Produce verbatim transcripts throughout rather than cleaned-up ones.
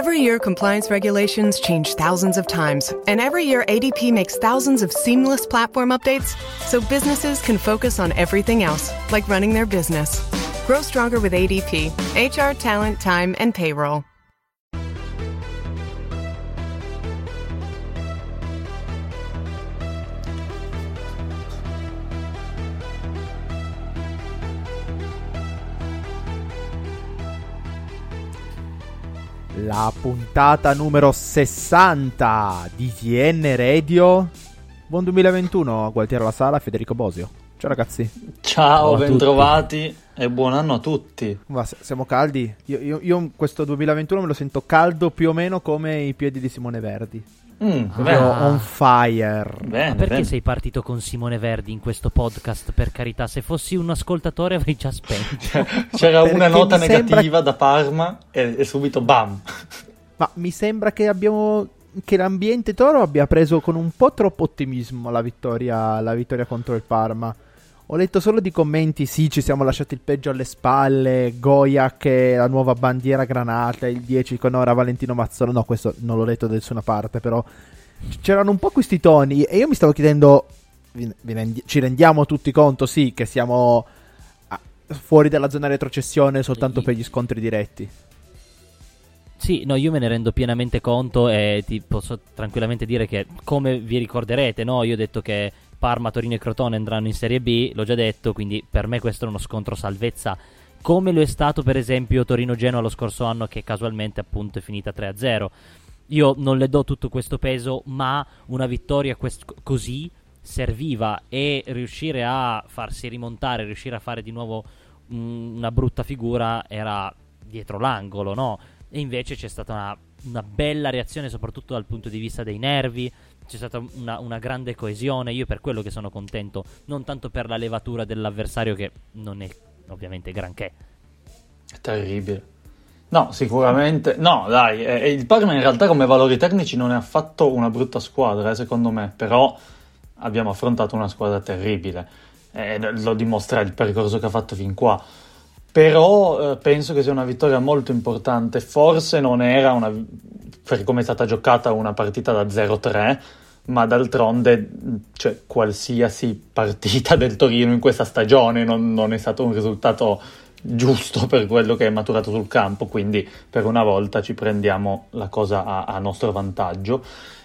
Every year, compliance regulations change thousands of times, and every year A D P makes thousands of seamless platform updates so businesses can focus on everything else, like running their business. Grow stronger with A D P, H R, talent, time, and payroll. La puntata numero sessanta di T N Radio. Buon duemilaventuno a Gualtiero La Sala, Federico Bosio. Ciao ragazzi. Ciao, Ciao bentrovati e buon anno a tutti. Ma siamo caldi? Io, io, io questo duemilaventuno me lo sento caldo più o meno come i piedi di Simone Verdi. Mm, ah. On fire. Bene, Ma perché bene. sei partito con Simone Verdi in questo podcast? Per carità, se fossi un ascoltatore avrei già spento. C'era Perché una nota negativa sembra... da Parma e, e subito bam. Ma mi sembra che abbiamo che l'ambiente toro abbia preso con un po' troppo ottimismo la vittoria, la vittoria contro il Parma. Ho letto solo di commenti, sì, ci siamo lasciati il peggio alle spalle, Gojak è la nuova bandiera granata, il dieci con ora Valentino Mazzola, no, questo non l'ho letto da nessuna parte, però c'erano un po' questi toni e io mi stavo chiedendo, ci rendiamo tutti conto, sì, che siamo fuori dalla zona retrocessione soltanto per gli scontri diretti? Sì, no, io me ne rendo pienamente conto e ti posso tranquillamente dire che, come vi ricorderete, no, io ho detto che Parma, Torino e Crotone andranno in Serie B, l'ho già detto, quindi per me questo è uno scontro salvezza, come lo è stato per esempio Torino-Genoa lo scorso anno, che casualmente appunto è finita tre a zero. Io non le do tutto questo peso, ma una vittoria quest- così serviva, e riuscire a farsi rimontare, riuscire a fare di nuovo mh, una brutta figura era dietro l'angolo, no? E invece c'è stata una, una bella reazione, soprattutto dal punto di vista dei nervi. C'è stata una, una grande coesione. Io per quello che sono contento, non tanto per la levatura dell'avversario, che non è ovviamente granché. È terribile. No, sicuramente. No, dai, eh, il Parma in realtà come valori tecnici non è affatto una brutta squadra, eh, secondo me. Però abbiamo affrontato una squadra terribile. Eh, lo dimostra il percorso che ha fatto fin qua. Però eh, penso che sia una vittoria molto importante. Forse non era una, per come è stata giocata, una partita da zero tre, ma d'altronde, cioè, qualsiasi partita del Torino in questa stagione non, non è stato un risultato giusto per quello che è maturato sul campo, quindi per una volta ci prendiamo la cosa a, a nostro vantaggio.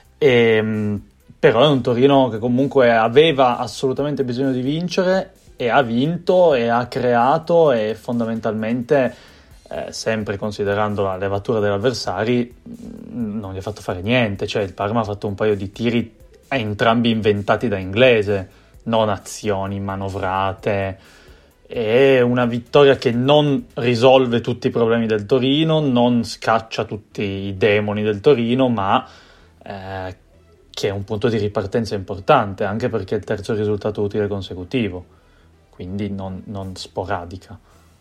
E, però è un Torino che comunque aveva assolutamente bisogno di vincere, e ha vinto e ha creato, e fondamentalmente, eh, sempre considerando la levatura degli avversari, non gli ha fatto fare niente. Cioè il Parma ha fatto un paio di tiri entrambi inventati da Inglese, non azioni manovrate. È una vittoria che non risolve tutti i problemi del Torino, non scaccia tutti i demoni del Torino, ma eh, che è un punto di ripartenza importante, anche perché è il terzo risultato utile consecutivo, quindi non, non sporadica.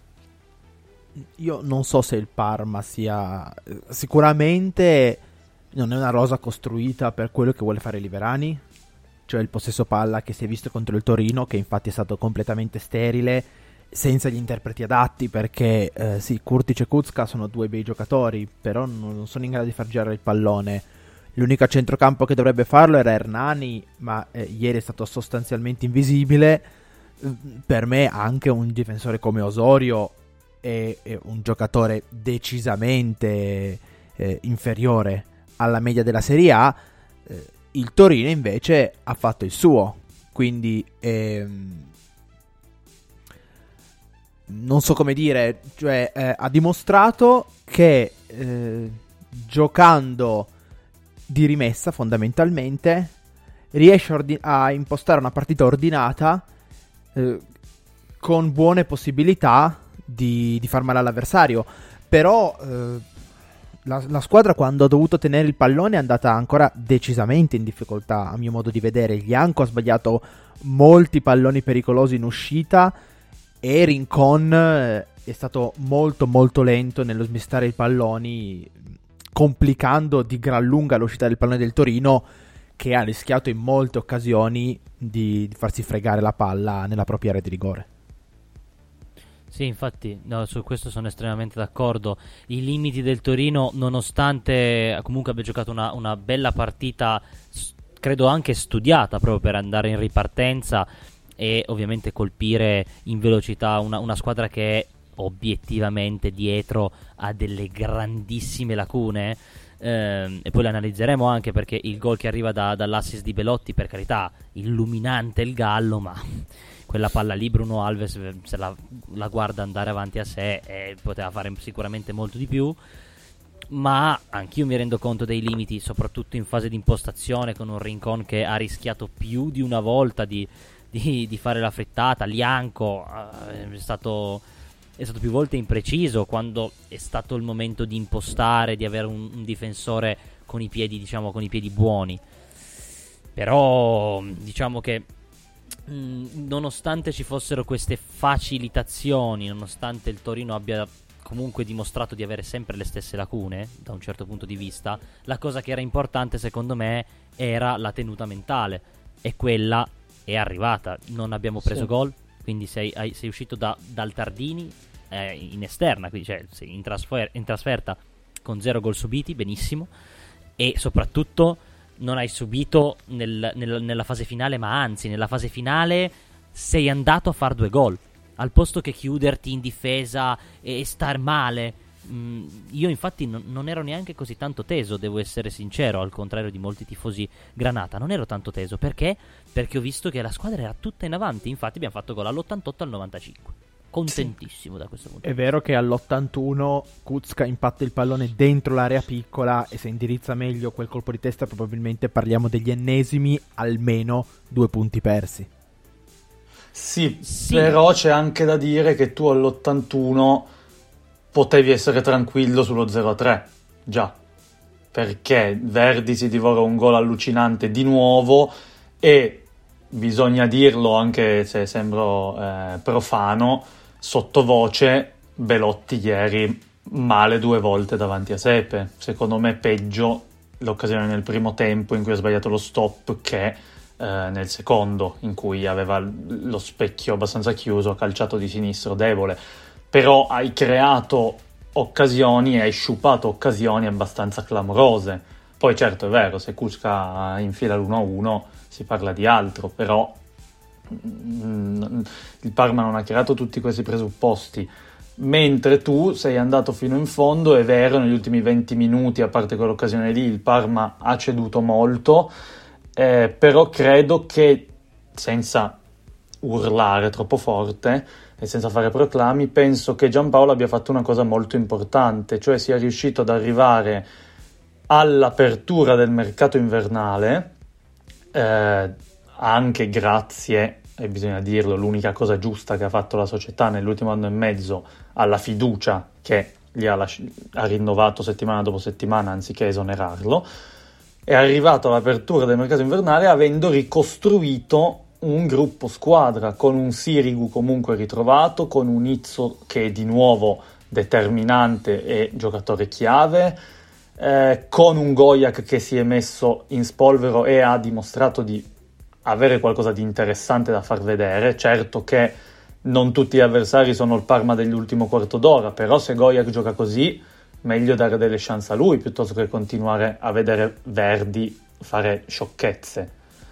Io non so se il Parma sia... Sicuramente non è una rosa costruita per quello che vuole fare Liverani, cioè il possesso palla che si è visto contro il Torino, che infatti è stato completamente sterile, senza gli interpreti adatti, perché eh, sì, Kurtic e Kucka sono due bei giocatori, però non sono in grado di far girare il pallone. L'unico a centrocampo che dovrebbe farlo era Hernani, ma eh, ieri è stato sostanzialmente invisibile. Per me anche un difensore come Osorio è, è un giocatore decisamente eh, inferiore alla media della Serie A. Eh, il Torino invece ha fatto il suo, quindi ehm, non so come dire, cioè eh, ha dimostrato che eh, giocando di rimessa fondamentalmente riesce a, ordin- a impostare una partita ordinata, Eh, con buone possibilità di, di far male all'avversario. Però eh, la, la squadra, quando ha dovuto tenere il pallone, è andata ancora decisamente in difficoltà, a mio modo di vedere. Il Janko ha sbagliato molti palloni pericolosi in uscita, e Rincon eh, è stato molto molto lento nello smistare i palloni, complicando di gran lunga l'uscita del pallone del Torino, che ha rischiato in molte occasioni di, di farsi fregare la palla nella propria area di rigore. Sì, infatti, no, su questo sono estremamente d'accordo. I limiti del Torino, nonostante comunque abbia giocato una, una bella partita, s- credo anche studiata proprio per andare in ripartenza e ovviamente colpire in velocità una, una squadra che è obiettivamente dietro a delle grandissime lacune. Ehm, e poi le analizzeremo anche, perché il gol che arriva da, dall'assist di Belotti, per carità, illuminante il Gallo, ma quella palla lì Bruno Alves se la, la guarda andare avanti a sé e poteva fare sicuramente molto di più. Ma anch'io mi rendo conto dei limiti, soprattutto in fase di impostazione, con un Rincon che ha rischiato più di una volta di, di, di fare la frittata. Lianco eh, è stato è stato più volte impreciso quando è stato il momento di impostare, di avere un, un difensore con i piedi, diciamo, con i piedi buoni. Però diciamo che mh, nonostante ci fossero queste facilitazioni, nonostante il Torino abbia comunque dimostrato di avere sempre le stesse lacune da un certo punto di vista, la cosa che era importante secondo me era la tenuta mentale, e quella è arrivata. Non abbiamo preso Sì. gol, quindi sei, hai- sei uscito da, dal Tardini eh, in esterna, quindi cioè, sei in, trasfer- in trasferta con zero gol subiti, benissimo, e soprattutto non hai subito nel- nel- nella fase finale, ma anzi nella fase finale sei andato a far due gol al posto che chiuderti in difesa e star male. Mm, io infatti non, non ero neanche così tanto teso, devo essere sincero, al contrario di molti tifosi granata. Non ero tanto teso, perché? Perché ho visto che la squadra era tutta in avanti. Infatti abbiamo fatto gol all'ottantotto, al novantacinque. Contentissimo sì. Da questo punto. È vero che all'ottantuno Kucka impatta il pallone dentro l'area piccola, e se indirizza meglio quel colpo di testa probabilmente parliamo degli ennesimi almeno due punti persi. Sì, Sì. però c'è anche da dire che tu all'ottantuno potevi essere tranquillo sullo zero a tre, già, perché Verdi si divora un gol allucinante di nuovo, e bisogna dirlo anche se sembro eh, profano, sottovoce, Belotti ieri male due volte davanti a Sepe. Secondo me peggio l'occasione nel primo tempo in cui ha sbagliato lo stop che Eh, nel secondo, in cui aveva lo specchio abbastanza chiuso, ha calciato di sinistro debole. Però hai creato occasioni e hai sciupato occasioni abbastanza clamorose. Poi certo è vero, se Kucka infila l'uno a uno si parla di altro, però mm, il Parma non ha creato tutti questi presupposti, mentre tu sei andato fino in fondo. È vero, negli ultimi venti minuti, a parte quell'occasione lì, il Parma ha ceduto molto. Eh, però credo che, senza urlare troppo forte e senza fare proclami, penso che Giampaolo abbia fatto una cosa molto importante, cioè sia riuscito ad arrivare all'apertura del mercato invernale, eh, anche grazie, e bisogna dirlo, l'unica cosa giusta che ha fatto la società nell'ultimo anno e mezzo, alla fiducia che gli ha, lasci- ha rinnovato settimana dopo settimana anziché esonerarlo. È arrivato all'apertura del mercato invernale avendo ricostruito un gruppo squadra, con un Sirigu comunque ritrovato, con un Izzo che è di nuovo determinante e giocatore chiave, eh, con un Gojak che si è messo in spolvero e ha dimostrato di avere qualcosa di interessante da far vedere. Certo che non tutti gli avversari sono il Parma dell'ultimo quarto d'ora, però se Gojak gioca così, meglio dare delle chance a lui piuttosto che continuare a vedere Verdi fare sciocchezze.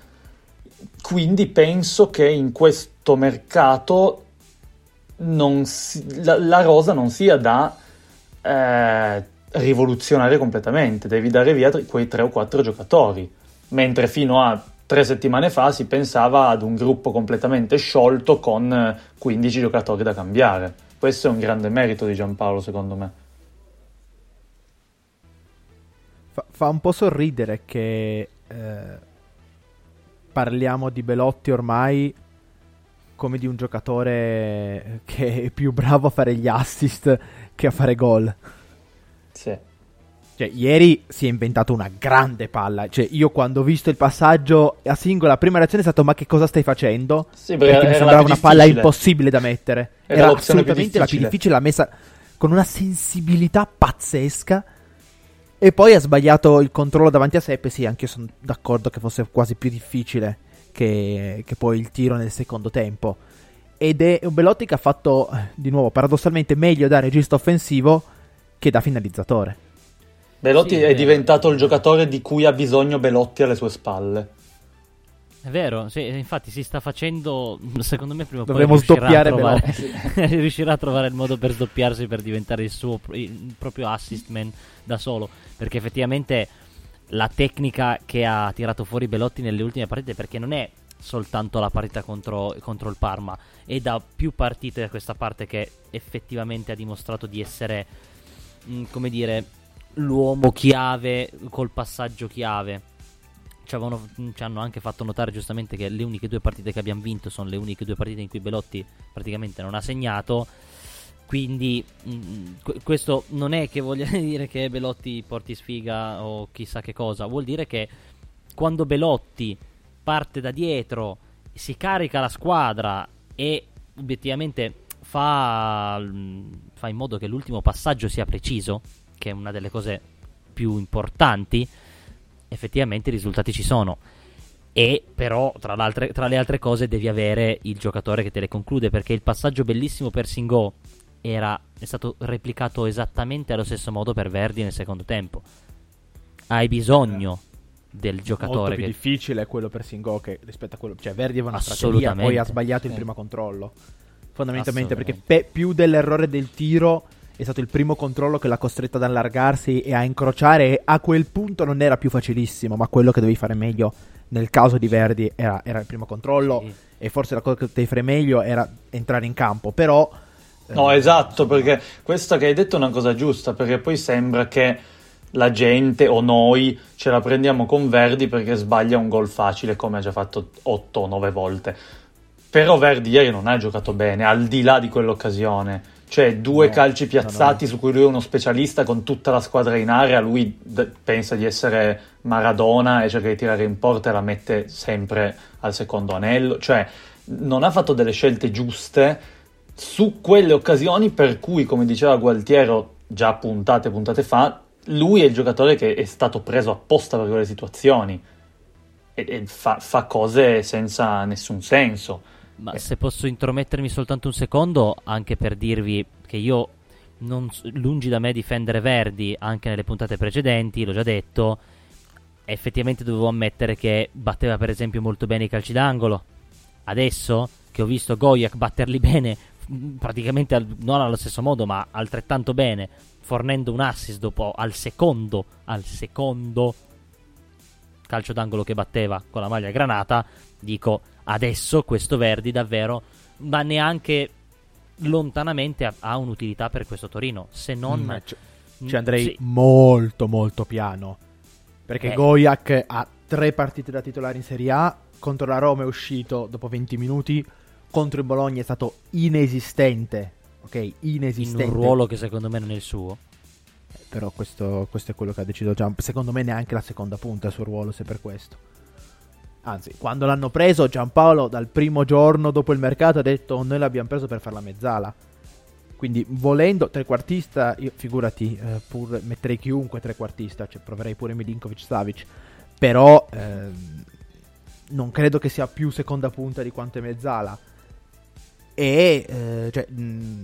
Quindi penso che in questo mercato non si, la, la rosa non sia da eh, rivoluzionare completamente. Devi dare via tre, quei tre o quattro giocatori, mentre fino a tre settimane fa si pensava ad un gruppo completamente sciolto con quindici giocatori da cambiare. Questo è un grande merito di Giampaolo, secondo me. Fa, fa un po' sorridere che eh, parliamo di Belotti ormai come di un giocatore che è più bravo a fare gli assist che a fare gol. Sì. Cioè, ieri si è inventato una grande palla. Cioè, io quando ho visto il passaggio a singola, la prima reazione è stata: ma che cosa stai facendo? Sì, perché perché mi era sembrava la una più palla difficile. impossibile da mettere. Era Era l'opzione più assolutamente la più difficile. difficile, l'ha messa con una sensibilità pazzesca. E poi ha sbagliato il controllo davanti a Seppe. Sì, anche io sono d'accordo che fosse quasi più difficile che, che poi il tiro nel secondo tempo. ed è un Belotti che ha fatto, di nuovo, paradossalmente meglio da regista offensivo che da finalizzatore. Belotti Sì, è è diventato il giocatore di cui ha bisogno Belotti alle sue spalle. È vero, sì, infatti si sta facendo, secondo me prima o poi Dovremmo riuscirà sdoppiare a trovare, Belotti. riuscirà a trovare il modo per sdoppiarsi, per diventare il suo il proprio assist man da solo, perché effettivamente la tecnica che ha tirato fuori Belotti nelle ultime partite, perché non è soltanto la partita contro, contro il Parma, è da più partite da questa parte che effettivamente ha dimostrato di essere, mh, come dire, l'uomo chiave col passaggio chiave. Ci, avevano, ci hanno anche fatto notare giustamente che le uniche due partite che abbiamo vinto sono le uniche due partite in cui Belotti praticamente non ha segnato, quindi mh, questo non è che voglia dire che Belotti porti sfiga o chissà che cosa, vuol dire che quando Belotti parte da dietro, si carica la squadra e obiettivamente fa, fa in modo che l'ultimo passaggio sia preciso, che è una delle cose più importanti, effettivamente i risultati ci sono. E però tra, l'altre, tra le altre cose devi avere il giocatore che te le conclude, perché il passaggio bellissimo per Singo era, è stato replicato esattamente allo stesso modo per Verdi nel secondo tempo. Hai bisogno del giocatore molto più che... difficile è quello per Singo che rispetto a quello, cioè Verdi aveva una strategia, poi ha sbagliato il primo controllo fondamentalmente, perché pe- più dell'errore del tiro è stato il primo controllo che l'ha costretto ad allargarsi e a incrociare, e a quel punto non era più facilissimo, ma quello che dovevi fare meglio nel caso di Verdi era, era il primo controllo, sì. E forse la cosa che devi fare meglio era entrare in campo, però no eh, esatto, insomma... perché questa che hai detto è una cosa giusta, perché poi sembra che la gente o noi ce la prendiamo con Verdi perché sbaglia un gol facile, come ha già fatto otto o nove volte. Però Verdi ieri non ha giocato bene, al di là di quell'occasione. Cioè due no, calci piazzati no, no. su cui lui è uno specialista, con tutta la squadra in area, lui d- pensa di essere Maradona e cerca di tirare in porta e la mette sempre al secondo anello. Cioè non ha fatto delle scelte giuste su quelle occasioni per cui, come diceva Gualtiero già puntate puntate fa, lui è il giocatore che è stato preso apposta per quelle situazioni e, e fa, fa cose senza nessun senso. Ma eh. se posso intromettermi soltanto un secondo, anche per dirvi che io, non, lungi da me difendere Verdi, anche nelle puntate precedenti, l'ho già detto, effettivamente dovevo ammettere che batteva per esempio molto bene i calci d'angolo. Adesso che ho visto Gojak batterli bene, praticamente al, non allo stesso modo ma altrettanto bene, fornendo un assist dopo al secondo al secondo calcio d'angolo che batteva con la maglia granata, dico adesso questo Verdi davvero, ma neanche lontanamente ha, ha un'utilità per questo Torino, se non mm, ci, ci andrei sì. molto molto piano, perché eh. Gojak ha tre partite da titolare in Serie A, contro la Roma è uscito dopo venti minuti, contro il Bologna è stato inesistente, ok, inesistente. In un ruolo che secondo me non è il suo. Eh, però questo, questo è quello che ha deciso già. Secondo me neanche la seconda punta è il suo ruolo, se per questo. Anzi, quando l'hanno preso, Giampaolo dal primo giorno dopo il mercato ha detto noi l'abbiamo preso per fare la mezzala. Quindi volendo trequartista, io figurati, eh, pur metterei chiunque trequartista, cioè proverei pure Milinkovic-Savic, però eh, non credo che sia più seconda punta di quanto è mezzala. E eh, cioè mh,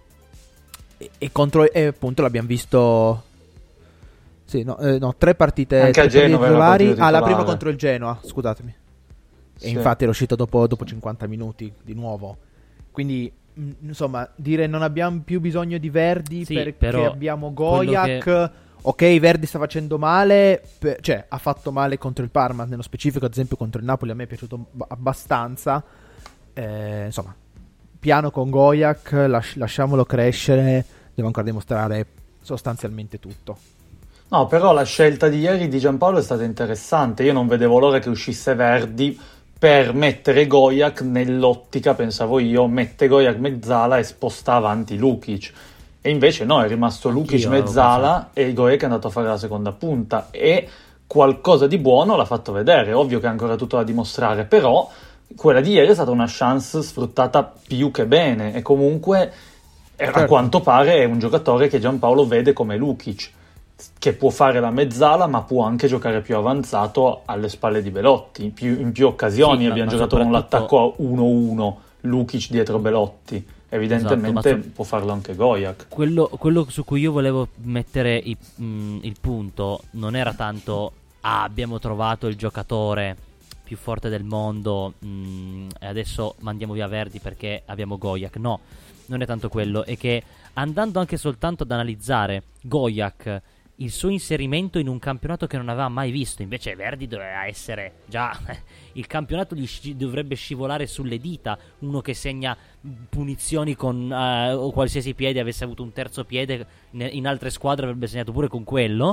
e, e contro e appunto l'abbiamo visto sì no, eh, no tre partite anche a Genova titolari, ah, la prima contro il Genoa, scusatemi, sì. E infatti era uscito dopo, dopo cinquanta minuti di nuovo, quindi mh, insomma dire non abbiamo più bisogno di Verdi, sì, perché abbiamo Gojak che... ok, Verdi sta facendo male, per, cioè ha fatto male contro il Parma, nello specifico ad esempio contro il Napoli a me è piaciuto abbastanza, eh, insomma piano con Gojak, las- lasciamolo crescere, deve ancora dimostrare sostanzialmente tutto. No, però la scelta di ieri di Giampaolo è stata interessante, io non vedevo l'ora che uscisse Verdi per mettere Gojak nell'ottica, pensavo io, mette Gojak mezzala e sposta avanti Lukic, e invece no, è rimasto Lukic Anch'io mezzala e Gojak è andato a fare la seconda punta e qualcosa di buono l'ha fatto vedere, ovvio che ha ancora tutto da dimostrare, però quella di ieri è stata una chance sfruttata più che bene e comunque certo. A quanto pare è un giocatore che Giampaolo vede come Lukic, che può fare la mezzala ma può anche giocare più avanzato alle spalle di Belotti, più, in più occasioni sì, abbiamo giocato con l'attacco a uno uno Lukic dietro Belotti. Evidentemente esatto, su... può farlo anche Gojak. Quello, quello su cui io volevo mettere i, mh, il punto non era tanto ah, abbiamo trovato il giocatore più forte del mondo mh, e adesso mandiamo via Verdi perché abbiamo Gojak. No, non è tanto quello, è che andando anche soltanto ad analizzare Gojak, il suo inserimento in un campionato che non aveva mai visto, invece Verdi doveva essere già il campionato gli sci- dovrebbe scivolare sulle dita, uno che segna punizioni con uh, qualsiasi piede, avesse avuto un terzo piede in altre squadre avrebbe segnato pure con quello.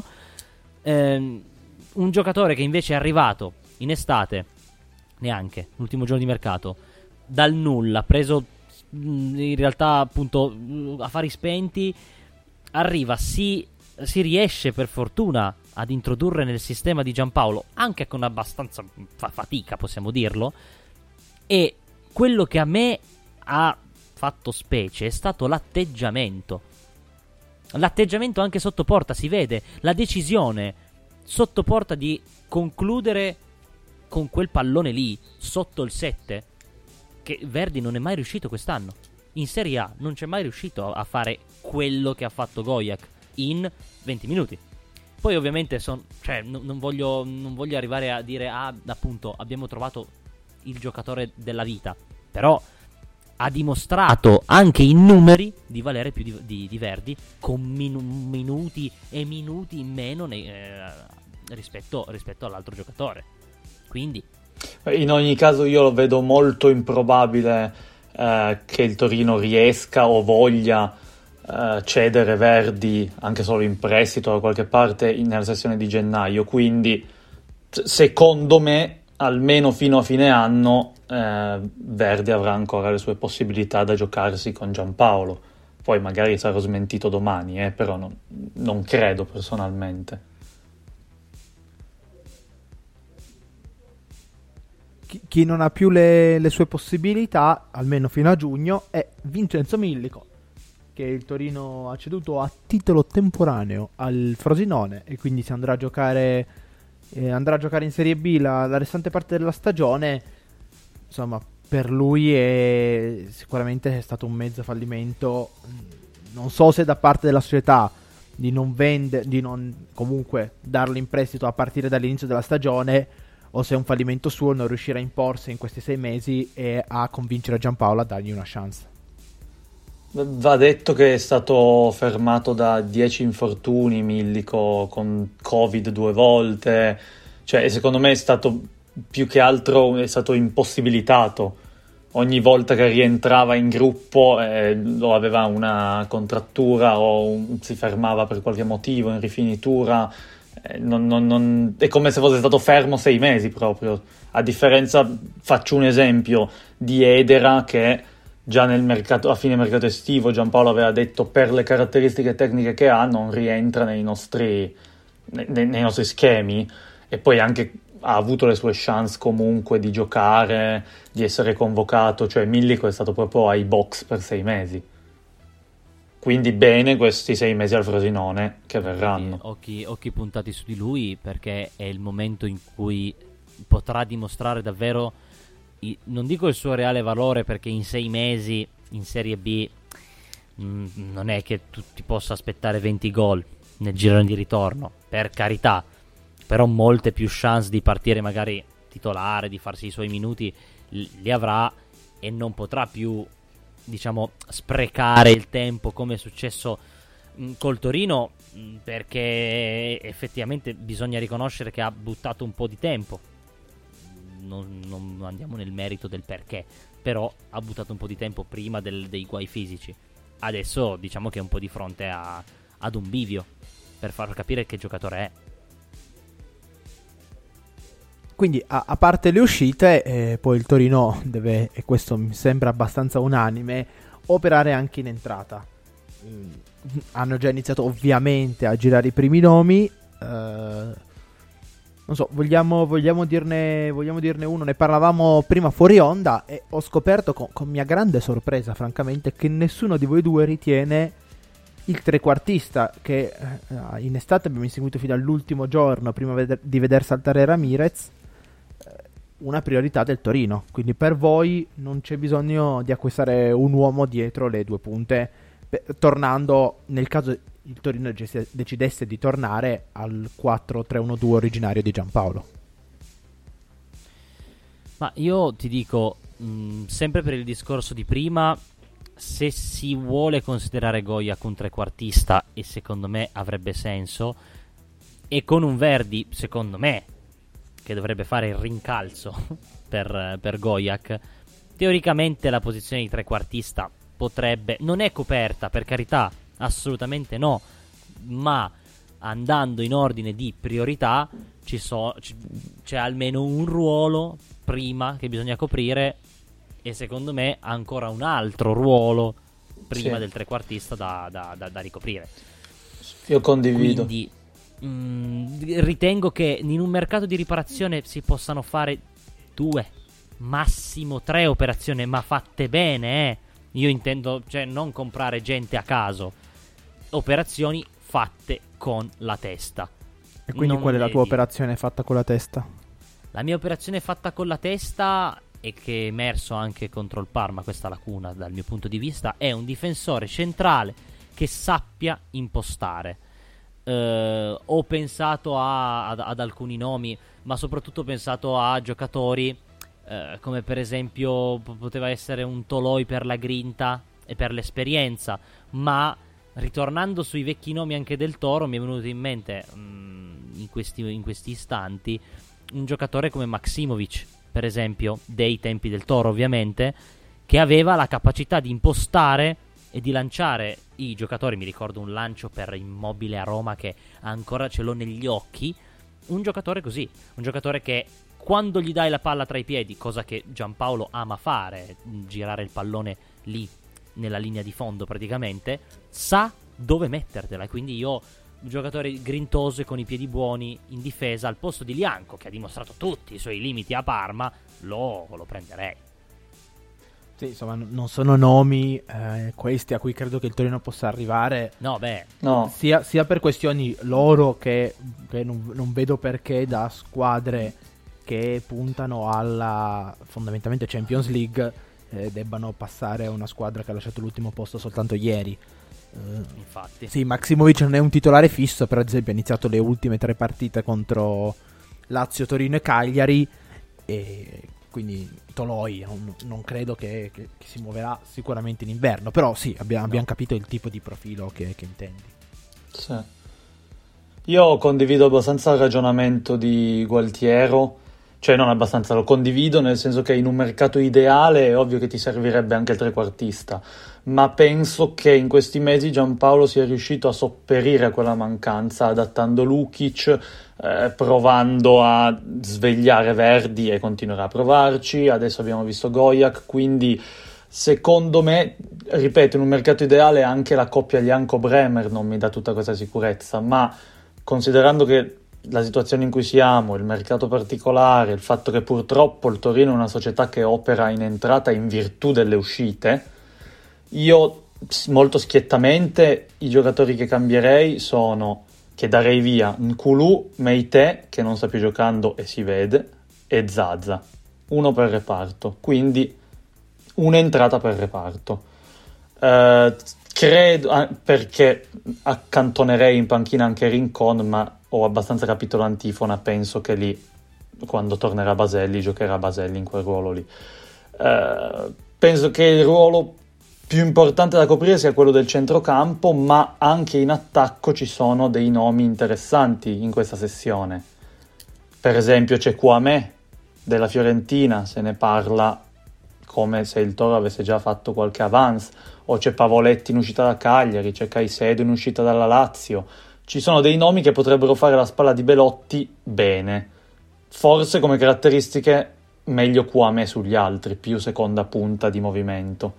Ehm, un giocatore che invece è arrivato in estate, neanche l'ultimo giorno di mercato, dal nulla, preso mh, in realtà appunto affari spenti, arriva, si si riesce per fortuna ad introdurre nel sistema di Giampaolo, anche con abbastanza fa- fatica possiamo dirlo, e quello che a me ha fatto specie è stato l'atteggiamento l'atteggiamento anche sotto porta, si vede la decisione sotto porta di concludere con quel pallone lì sotto il sette, che Verdi non è mai riuscito quest'anno in Serie A, non c'è mai riuscito a fare quello che ha fatto Gojak in venti minuti. Poi ovviamente son, cioè, n- non, voglio, non voglio arrivare a dire ah, appunto abbiamo trovato il giocatore della vita, però ha dimostrato anche in numeri di valere più di, di, di Verdi, con minu- minuti e minuti in meno nei, eh, rispetto, rispetto all'altro giocatore. Quindi in ogni caso io lo vedo molto improbabile eh, che il Torino riesca o voglia Uh, cedere Verdi anche solo in prestito da qualche parte in, nella sessione di gennaio, quindi s- secondo me almeno fino a fine anno eh, Verdi avrà ancora le sue possibilità da giocarsi con Giampaolo. Poi magari sarò smentito domani, eh, però non, non credo personalmente. Chi, chi non ha più le, le sue possibilità almeno fino a giugno è Vincenzo Millico, che il Torino ha ceduto a titolo temporaneo al Frosinone e quindi si andrà a giocare eh, andrà a giocare in Serie B la, la restante parte della stagione. Insomma, per lui è sicuramente è stato un mezzo fallimento, non so se da parte della società di non vendere, di non comunque darlo in prestito a partire dall'inizio della stagione, o se è un fallimento suo non riuscire a imporsi in questi sei mesi e a convincere Giampaolo a dargli una chance. Va detto che è stato fermato da dieci infortuni Millico, con Covid due volte, cioè secondo me è stato più che altro è stato impossibilitato. Ogni volta che rientrava in gruppo eh, o aveva una contrattura o un, si fermava per qualche motivo in rifinitura, eh, non, non, non, è come se fosse stato fermo sei mesi proprio. A differenza, faccio un esempio, di Edera, che già nel mercato, a fine mercato estivo Giampaolo aveva detto per le caratteristiche tecniche che ha non rientra nei nostri, nei, nei nostri schemi, e poi anche ha avuto le sue chance comunque di giocare, di essere convocato, cioè Millico è stato proprio ai box per sei mesi. Quindi bene questi sei mesi al Frosinone che verranno. Occhi, occhi puntati su di lui, perché è il momento in cui potrà dimostrare davvero, non dico il suo reale valore, perché in sei mesi in Serie B mh, non è che tu ti possa aspettare venti gol nel girone di ritorno, per carità, però molte più chance di partire magari titolare, di farsi i suoi minuti li avrà, e non potrà più, diciamo, sprecare il tempo come è successo mh, col Torino, mh, perché effettivamente bisogna riconoscere che ha buttato un po' di tempo. Non, non andiamo nel merito del perché, però ha buttato un po' di tempo prima del, dei guai fisici. Adesso diciamo che è un po' di fronte a, ad un bivio per far capire che giocatore è. Quindi a, a parte le uscite, eh, poi il Torino deve, e questo mi sembra abbastanza unanime, operare anche in entrata. Mm, hanno già iniziato ovviamente a girare i primi nomi. eh, Non so, vogliamo, vogliamo, dirne, vogliamo dirne uno. Ne parlavamo prima fuori onda e ho scoperto con, con mia grande sorpresa, francamente, che nessuno di voi due ritiene il trequartista che eh, in estate abbiamo inseguito fino all'ultimo giorno prima veder, di veder saltare Ramirez, eh, una priorità del Torino. Quindi per voi non c'è bisogno di acquistare un uomo dietro le due punte, per, tornando nel caso il Torino decidesse di tornare al quattro tre uno due originario di Giampaolo. Ma io ti dico, mh, sempre per il discorso di prima, se si vuole considerare Gojak un trequartista, e secondo me avrebbe senso, e con un Verdi, secondo me, che dovrebbe fare il rincalzo per, per Gojak, teoricamente la posizione di trequartista potrebbe, non è coperta, per carità, assolutamente no, ma andando in ordine di priorità ci so, c- c'è almeno un ruolo prima che bisogna coprire, e secondo me ancora un altro ruolo prima sì. del trequartista da, da, da, da ricoprire. Io condivido. Quindi mh, ritengo che in un mercato di riparazione si possano fare due, massimo tre operazioni, ma fatte bene, eh. Io intendo, cioè, non comprare gente a caso, operazioni fatte con la testa. E quindi non qual è la tua di... operazione fatta con la testa? La mia operazione fatta con la testa, e che è emerso anche contro il Parma, questa lacuna dal mio punto di vista, è un difensore centrale che sappia impostare. Uh, ho pensato a, ad, ad alcuni nomi, ma soprattutto ho pensato a giocatori uh, come per esempio p- poteva essere un Toloi per la grinta e per l'esperienza, ma ritornando sui vecchi nomi anche del Toro mi è venuto in mente um, in, questi, in questi istanti un giocatore come Maksimovic, per esempio, dei tempi del Toro ovviamente, che aveva la capacità di impostare e di lanciare i giocatori. Mi ricordo un lancio per Immobile a Roma che ancora ce l'ho negli occhi. Un giocatore così, un giocatore che quando gli dai la palla tra i piedi, cosa che Giampaolo ama fare, girare il pallone lì nella linea di fondo praticamente, sa dove mettertela. Quindi io, un giocatore grintoso e con i piedi buoni in difesa, al posto di Lianco, che ha dimostrato tutti i suoi limiti a Parma, lo, lo prenderei. Sì, insomma, non sono nomi eh, questi a cui credo che il Torino possa arrivare. No, beh, no. Sia, sia per questioni loro che, che non, non vedo perché da squadre che puntano alla fondamentalmente Champions League eh, debbano passare a una squadra che ha lasciato l'ultimo posto soltanto ieri. Uh, Infatti. Sì, Maksimovic non è un titolare fisso, però ad esempio ha iniziato le ultime tre partite contro Lazio, Torino e Cagliari, e quindi Toloi non, non credo che, che, che si muoverà sicuramente in inverno, però sì, abbiamo, no. abbiamo capito il tipo di profilo che, che intendi. Sì. Io condivido abbastanza il ragionamento di Gualtiero, cioè non abbastanza, lo condivido nel senso che in un mercato ideale è ovvio che ti servirebbe anche il trequartista, ma penso che in questi mesi Giampaolo sia riuscito a sopperire a quella mancanza adattando Lukic, eh, provando a svegliare Verdi, e continuerà a provarci. Adesso abbiamo visto Gojak, quindi secondo me, ripeto, in un mercato ideale anche la coppia Lianco-Bremer non mi dà tutta questa sicurezza, ma considerando che la situazione in cui siamo, il mercato particolare, il fatto che purtroppo il Torino è una società che opera in entrata in virtù delle uscite, io molto schiettamente i giocatori che cambierei sono, che darei via, N'Koulou, Meite, che non sta più giocando e si vede, e Zaza, uno per reparto, quindi un'entrata per reparto. Uh, credo, perché accantonerei in panchina anche Rincon, ma ho abbastanza capito l'antifona, penso che lì, quando tornerà Baselli, giocherà Baselli in quel ruolo lì. Uh, penso che il ruolo più importante da coprire sia quello del centrocampo, ma anche in attacco ci sono dei nomi interessanti in questa sessione. Per esempio c'è Kouamé della Fiorentina, se ne parla come se il Toro avesse già fatto qualche avance, o c'è Pavoletti in uscita da Cagliari, c'è Caicedo in uscita dalla Lazio. Ci sono dei nomi che potrebbero fare la spalla di Belotti bene. Forse come caratteristiche meglio Kouamé sugli altri, più seconda punta di movimento.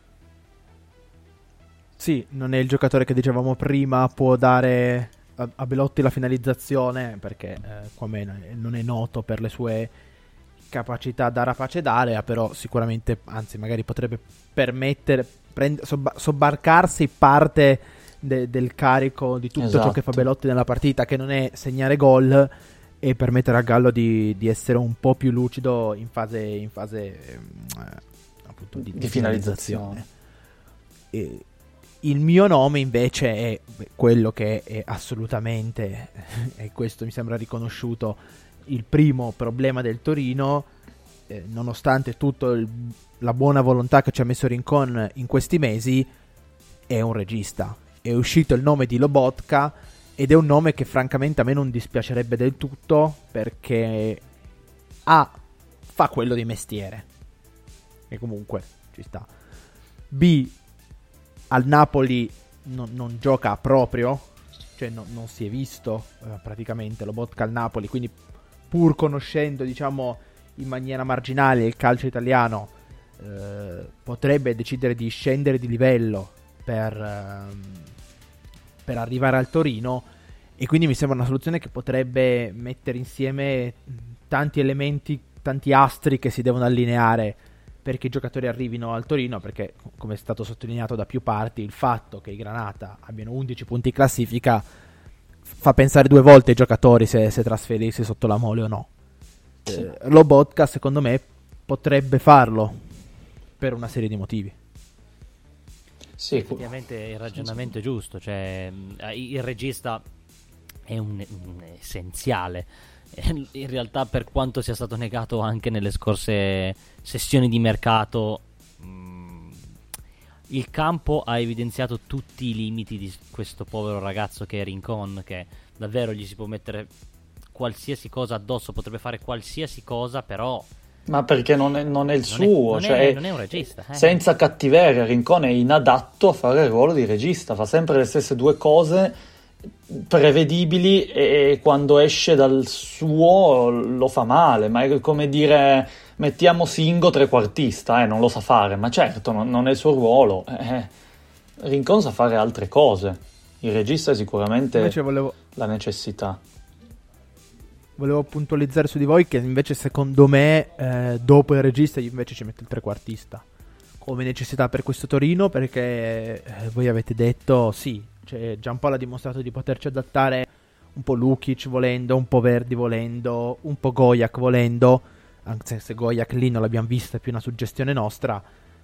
Sì, non è il giocatore che dicevamo prima può dare a, a Belotti la finalizzazione, perché eh, Kouamé non è noto per le sue capacità da rapace d'area, però sicuramente, anzi magari potrebbe permettere prend- sobba- sobbarcarsi parte de- del carico di tutto esatto. ciò che fa Belotti nella partita, che non è segnare gol, e permettere a Gallo di, di essere un po' più lucido in fase, in fase eh, appunto di, di, di finalizzazione. E il mio nome invece è quello che è assolutamente, e questo mi sembra riconosciuto, il primo problema del Torino, eh, nonostante tutta la buona volontà che ci ha messo Rincon in questi mesi, è un regista. È uscito il nome di Lobotka ed è un nome che francamente a me non dispiacerebbe del tutto, perché A, fa quello di mestiere e comunque ci sta. B, al Napoli non, non gioca proprio, cioè no, non si è visto eh, praticamente Lobotka al Napoli, quindi pur conoscendo, diciamo, in maniera marginale il calcio italiano, eh, potrebbe decidere di scendere di livello per, ehm, per arrivare al Torino, e quindi mi sembra una soluzione che potrebbe mettere insieme tanti elementi, tanti astri che si devono allineare perché i giocatori arrivino al Torino, perché, come è stato sottolineato da più parti, il fatto che i Granata abbiano undici punti in classifica fa pensare due volte ai giocatori se, se trasferirsi sotto la Mole o no. Sì. Eh, Lobotka, secondo me, potrebbe farlo per una serie di motivi. Sì, effettivamente il ragionamento è giusto, cioè il regista è un, un essenziale. In realtà, per quanto sia stato negato anche nelle scorse sessioni di mercato, mh, il campo ha evidenziato tutti i limiti di questo povero ragazzo che è Rincon, che davvero gli si può mettere qualsiasi cosa addosso, potrebbe fare qualsiasi cosa, però ma perché non è, non è il non suo, è, non, cioè è, non è un regista, eh. Senza cattiveria, Rincon è inadatto a fare il ruolo di regista, fa sempre le stesse due cose prevedibili, e quando esce dal suo lo fa male, ma è come dire mettiamo Singo trequartista, eh, non lo sa fare, ma certo non, non è il suo ruolo, eh, Rincon sa fare altre cose, il regista è sicuramente volevo... la necessità. Volevo puntualizzare su di voi che invece secondo me eh, dopo il regista io invece ci metto il trequartista come necessità per questo Torino, perché eh, voi avete detto sì, cioè Giampaolo ha dimostrato di poterci adattare un po' Lukic volendo, un po' Verdi volendo, un po' Gojak volendo, anche se Gojak lì non l'abbiamo vista, è più una suggestione nostra,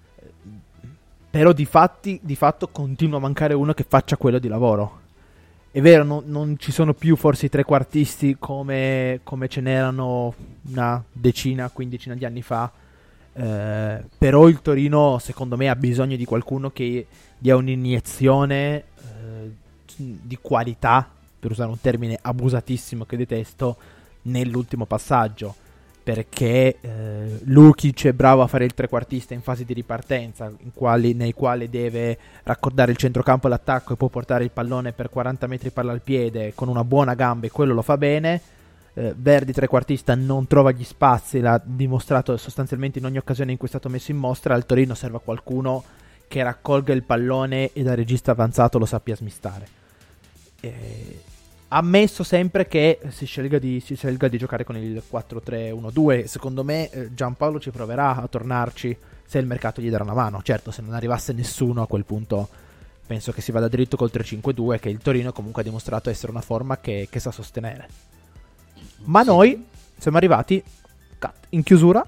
però di, fatti, di fatto continua a mancare uno che faccia quello di lavoro. È vero, non, non ci sono più forse i trequartisti come, come ce n'erano una decina, quindicina di anni fa, eh, però il Torino secondo me ha bisogno di qualcuno che dia un'iniezione eh, di qualità, per usare un termine abusatissimo che detesto, nell'ultimo passaggio, perché eh, Lukic è bravo a fare il trequartista in fase di ripartenza, in quali, nei quali deve raccordare il centrocampo e l'attacco e può portare il pallone per quaranta metri palla al piede con una buona gamba, e quello lo fa bene. eh, Verdi trequartista non trova gli spazi, l'ha dimostrato sostanzialmente in ogni occasione in cui è stato messo in mostra. Al Torino serve qualcuno che raccolga il pallone e da regista avanzato lo sappia smistare. eh, Ammesso sempre che si scelga di, si scelga di giocare con il quattro tre uno due. Secondo me eh, Giampaolo ci proverà a tornarci se il mercato gli darà una mano. Certo, se non arrivasse nessuno a quel punto penso che si vada dritto col tre cinque due, che il Torino comunque ha dimostrato essere una forma che, che sa sostenere. Ma sì, noi siamo arrivati in chiusura.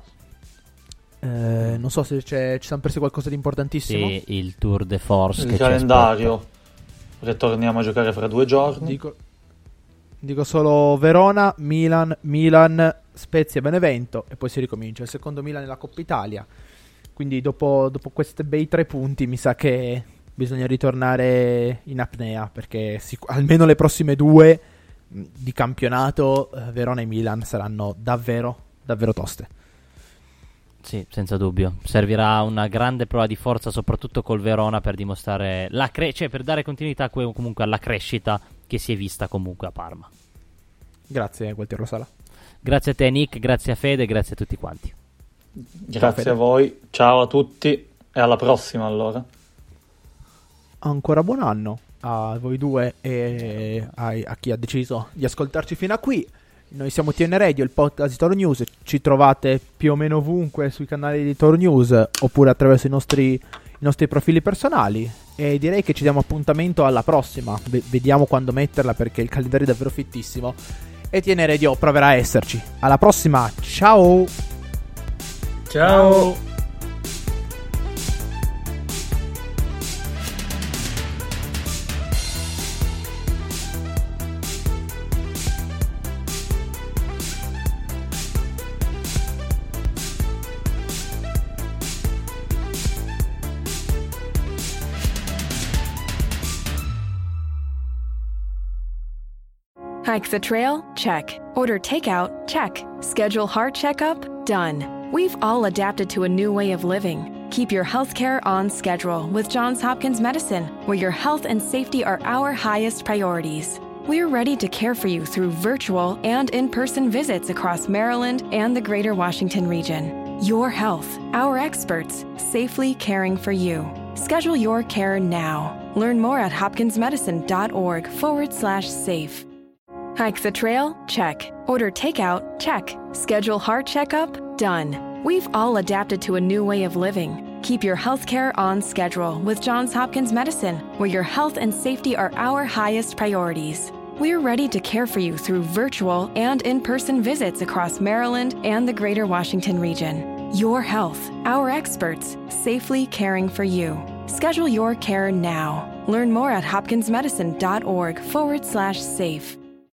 Eh, non so se c'è, ci siamo persi qualcosa di importantissimo. Sì, il Tour de Force, il che calendario. Ritorniamo a giocare fra due giorni. Dico... Dico solo Verona, Milan, Milan, Spezia, Benevento, e poi si ricomincia. Il secondo Milan nella Coppa Italia. Quindi dopo, dopo questi bei tre punti mi sa che bisogna ritornare in apnea, perché sic- almeno le prossime due di campionato, eh, Verona e Milan, saranno davvero, davvero toste. Sì, senza dubbio. Servirà una grande prova di forza, soprattutto col Verona, per dimostrare la cre- cioè per dare continuità que- comunque alla crescita che si è vista comunque a Parma. Grazie Gualtiero Sala. Grazie a te Nick, grazie a Fede, grazie a tutti quanti. Grazie Ciao, a voi, ciao a tutti e alla prossima allora. Ancora buon anno a voi due e a, a chi ha deciso di ascoltarci fino a qui. Noi siamo T N Radio, il podcast di Toro News. Ci trovate più o meno ovunque sui canali di Toro News oppure attraverso i nostri, i nostri profili personali. E direi che ci diamo appuntamento alla prossima. V- vediamo quando metterla, perché il calendario è davvero fittissimo. e T N Radio proverà a esserci. Alla prossima, ciao! Ciao! Hike the trail? Check. Order takeout? Check. Schedule heart checkup? Done. We've all adapted to a new way of living. Keep your healthcare on schedule with Johns Hopkins Medicine, where your health and safety are our highest priorities. We're ready to care for you through virtual and in-person visits across Maryland and the greater Washington region. Your health, our experts, safely caring for you. Schedule your care now. Learn more at hopkinsmedicine.org forward slash safe. Hike the trail? Check. Order takeout? Check. Schedule heart checkup? Done. We've all adapted to a new way of living. Keep your healthcare on schedule with Johns Hopkins Medicine, where your health and safety are our highest priorities. We're ready to care for you through virtual and in-person visits across Maryland and the greater Washington region. Your health, our experts, safely caring for you. Schedule your care now. Learn more at hopkinsmedicine.org forward slash safe.